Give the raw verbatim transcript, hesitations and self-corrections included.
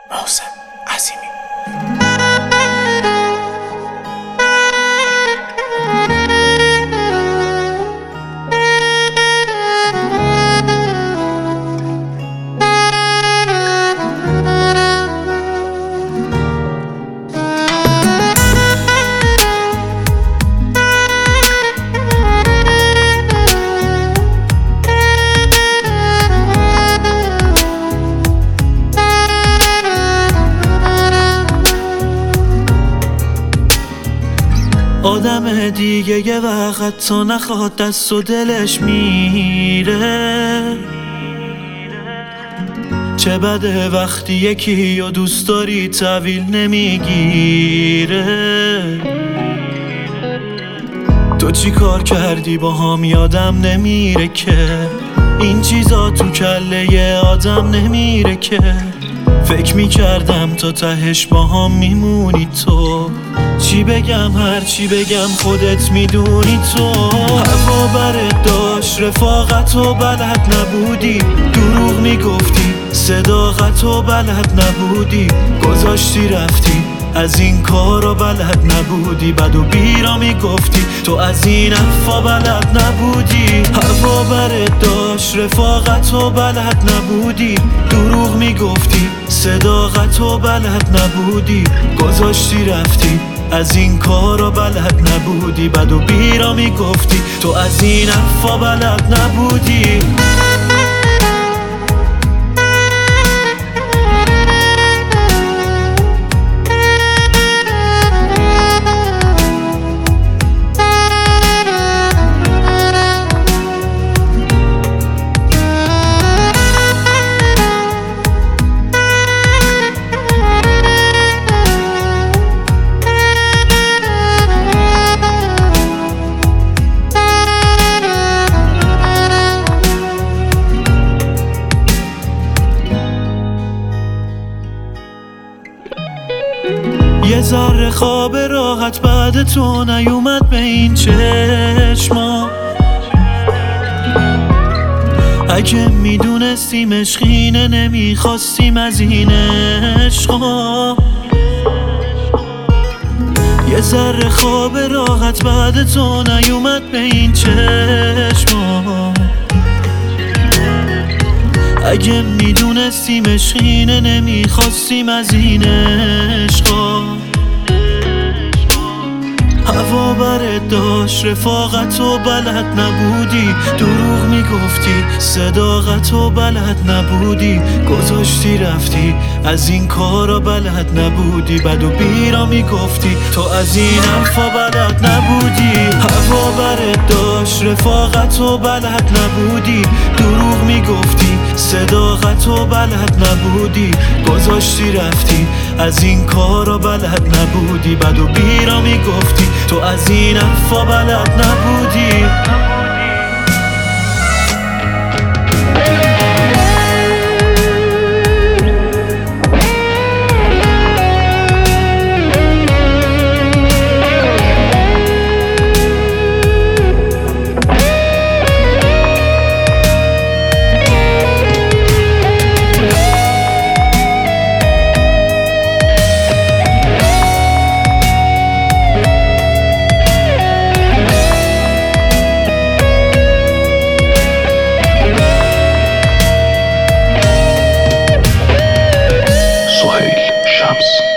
محسن عظیمی. آدم دیگه یه وقت تا نخواد دست و دلش میره. چه بده وقتی یکی و دوست داری تحویل نمیگیره. تو چی کار کردی با هم یادم نمیره که این چیزا تو کله آدم نمیره که. فکر میکردم تا تهش با هم میمونی تو. چی بگم هر چی بگم خودت میدونی تو. هوا برت داشت رفاقت و بلد نبودی. دروغ میگفتی صداقت و بلد نبودی. گذاشتی رفتی از این کارا بلد نبودی. بد و بیرا میگفتی تو از این حرفا بلد نبودی. هوا برت داشت رفاقت و بلد نبودی. دروغ میگفتی صداقت و بلد نبودی. گذاشتی رفتی از این کارا بلد نبودی. بد و بیرا میگفتی تو از این حرفا بلد نبودی. یه ذره خواب راحت بعد تو نیومد به این چشما. اگه میدونستیم عشقینه نمیخواستیم از این عشقا. یه ذره خواب راحت بعد تو نیومد به این چشما. اگه میدونستیم عشقینه نمیخواستیم از این عشقا. هوا برت داشت رفاقت و بلد نبودی. دروغ میگفتی صداقت و بلد نبودی. گذاشتی رفتی از این کارا بلد نبودی. بد و بیرا میگفتی تو از این حرفا بلد نبودی. هوا برت داشت رفاقت و بلد نبودی. دروغ میگفتی صداقت و بلد نبودی. گذاشتی رفتی از این کارا بلد نبودی. بد و بیرا میگفتی تو از این حرفا بلد نبودی. سهیل شمس.